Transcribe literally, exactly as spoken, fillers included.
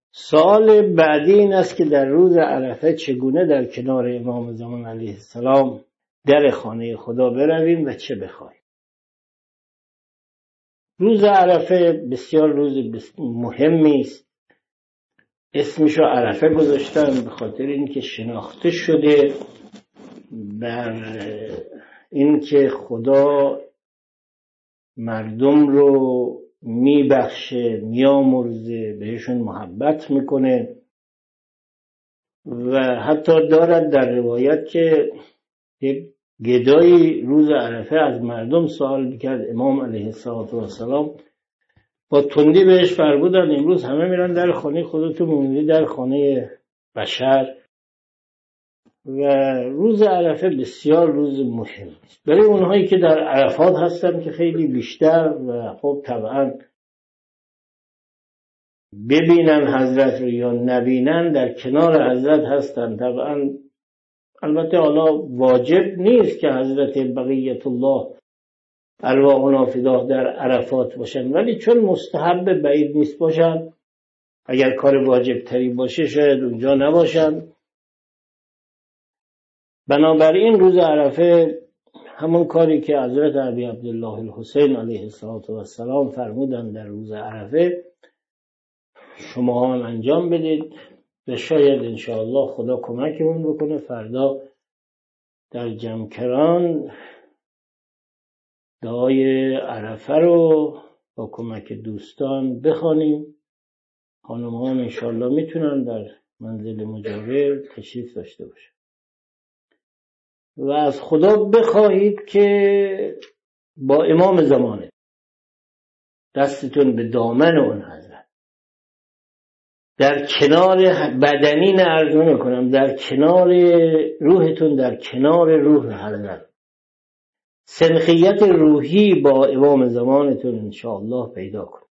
سوال بعدی این است که در روز عرفه چگونه در کنار امام زمان علیه السلام در خانه خدا برویم و چه بخواهیم. روز عرفه بسیار روز مهمی است. اسمشو عرفه گذاشتن به خاطر اینکه شناخته شده بر اینکه خدا مردم رو میبخشه، میامرزه، بهشون محبت میکنه و حتی دارد در روایت که یک گدایی روز عرفه از مردم سوال میکرد. امام علیه السلام با تندی بهش فرمودن امروز همه میرن در خانه خودتون، موندی در خانه بشر. و روز عرفه بسیار روز مهم است برای اونهایی که در عرفات هستن که خیلی بیشتر و خب طبعا ببینن حضرت رو یا نبینن در کنار حضرت هستن. طبعا البته حالا واجب نیست که حضرت بقیت الله ارواحنا فداه در عرفات باشن، ولی چون مستحب بعید نیست باشن، اگر کار واجب تری باشه شاید اونجا نباشن. بنابراین روز عرفه همون کاری که حضرت ابی عبدالله الحسین علیه السلام فرمودن در روز عرفه شما هم انجام بدید و شاید انشاءالله خدا کمکمون بکنه فردا در جمکران دعای عرفه رو با کمک دوستان بخوانیم. خانم‌ها هم انشاءالله میتونن در منزل مجاور تشریف داشته باشن و از خدا بخواهید که با امام زمانه دستتون به دامن اون حضرت در کنار بدنی نه عرض نمی‌کنم، در کنار روحتون در کنار روح حضرت سنخیت روحی با امام زمانتون انشاءالله پیدا کنید.